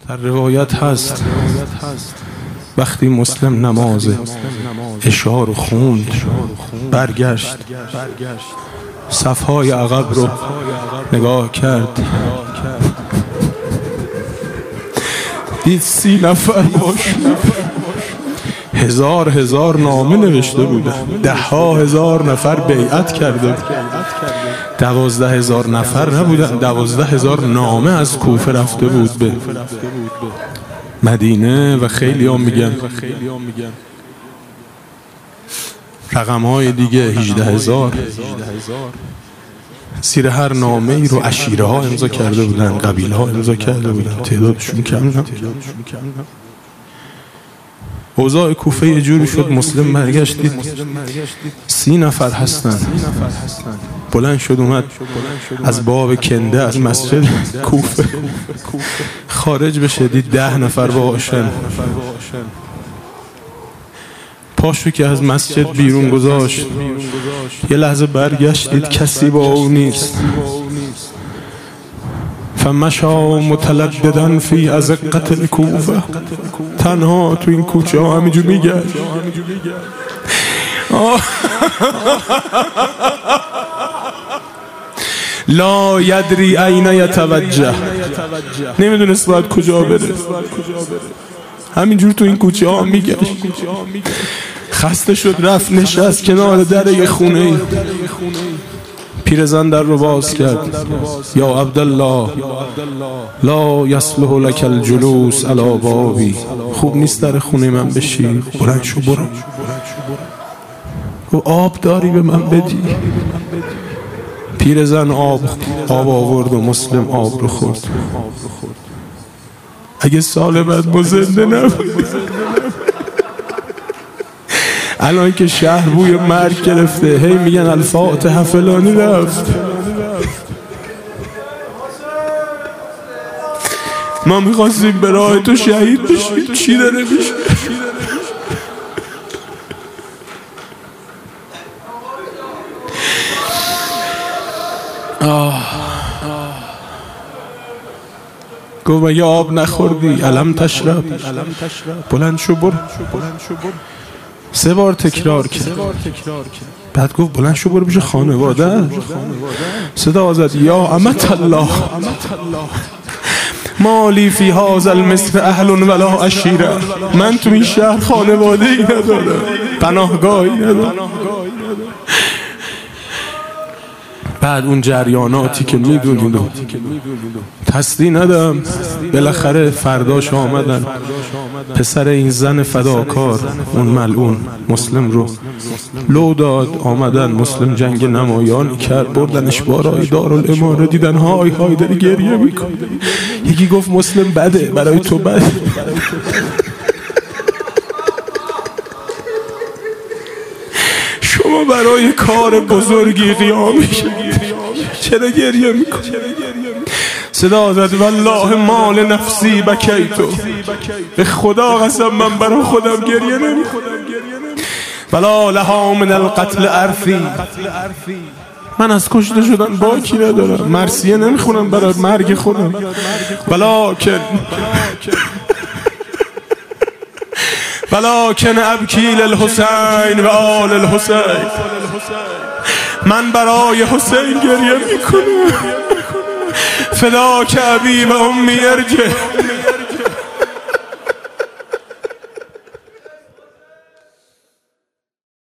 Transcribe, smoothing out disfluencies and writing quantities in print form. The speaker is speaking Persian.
در روایت هست وقتی مسلم نماز عشا رو خوند برگشت صفهای عقب رو نگاه کرد دید 30 نفر باش هزار نامه نوشته بودن 10,000 نفر بیعت کرده بود 12,000 نفر نبودن 12,000 نامه از کوفه رفته بود به مدینه و خیلی ها میگن رقم های دیگه 18,000 زیر هر نامه ای رو عشیره ها امضا کرده بودن قبیله ها امضا کرده بودن تعدادشون کم نه. اوضاع کوفه یه جوری شد مسلم برگشت دید 30 نفر هستن بلند شد اومد از باب کنده از مسجد کوفه خارج بشه دید 10 نفر باشن پاشو که از مسجد بیرون گذاشت یه لحظه برگشت دید کسی با او نیست فمشا متلددن فی ازقة الکوفه تنها تو این کوچه ها همینجور میگشت لا یدری این یتوجه نمیدونست باید کجا بره همینجور تو این کوچه ها میگشت خسته شد رفت نشست کنار در یه خونه پیرزن در رو باز کرد یا عبدالله لا یصلح لک الجلوس علی بابی خوب نیست در خونه من بشی بلند شو برو و آب داری به من بدی پیرزن آب آورد و مسلم آب رو خورد اگه سال بعد ما زنده نبود الان که شهر بوی مرگ گرفته هی میگن الفاتحه فلانی رفت ما میخواستیم به راه تو شهید بشیم چی داره میشه گفت مگه آب نخوردی علم تشرب بلند شو برو 3 بار تکرار کرد بعد گفت بلند شو برو پیش خانواده صدا زد یا امت الله مالی فی هذا المصر اهل ولا عشیره من تو این شهر خانواده ای ندارم پناهگاهی ندارم بعد اون جریاناتی که میدونید تصدیق ندم بالاخره فرداش آمدن پسر این زن فداکار اون ملعون مسلم رو لو داد آمدن مسلم جنگ نمایانی کرد بردنش بالای دارالاماره دیدن های داری گریه میکنه یکی گفت مسلم بده برای تو بده شما برای کار بزرگی قیام میشه چرا گریه میکنی صدا زد والله مال نفسی بکیتو به خدا قسم من برای خودم گریه نمیکنم ولا لها من القتل ارثی من از کشته شدن باکی ندارم مرثیه نمیخونم برای مرگ خودم ولکن ابکی للحسین و آل الحسین من برای حسین گریه میکنم فداک ابی و امی ارجع